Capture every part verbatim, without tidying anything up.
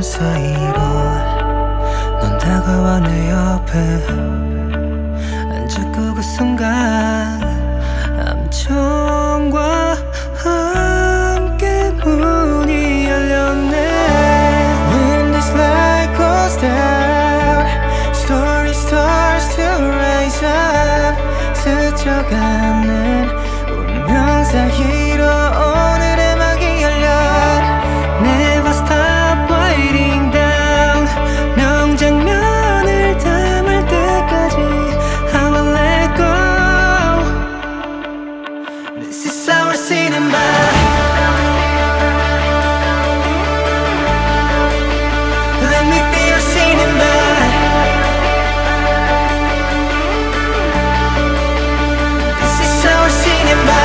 사이로 넌 다가와 내 옆에 앉았고 그 순간 암청과 함께 문이 열렸네. When this light goes down, story starts to rise up. 스쳐가는 운명 사이로 오늘의 막이 열려. Never stop waiting down. 명장면을 담을 때까지 I will let go. This is our cinema. Let me be your cinema. This is our cinema.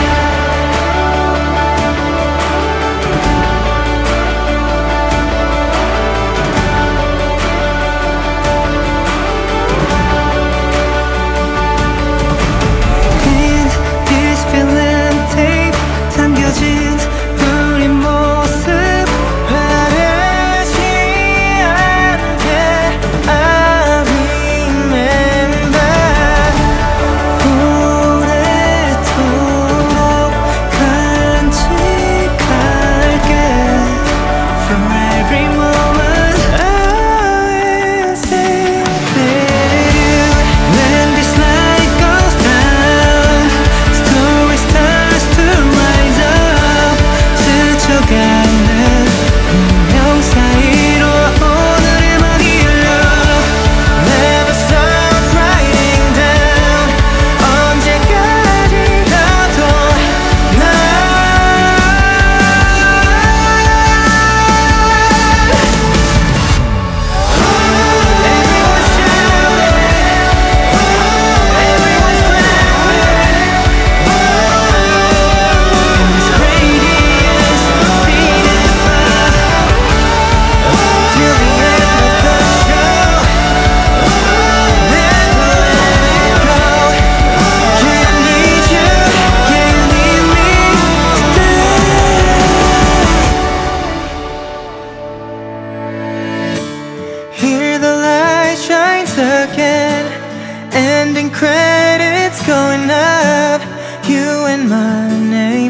Again, ending credits going up. You and my name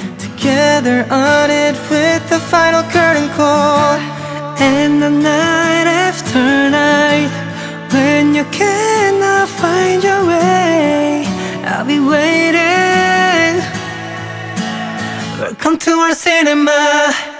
together on it with the final curtain call. And the night after night, when you cannot find your way, I'll be waiting. Welcome to our cinema.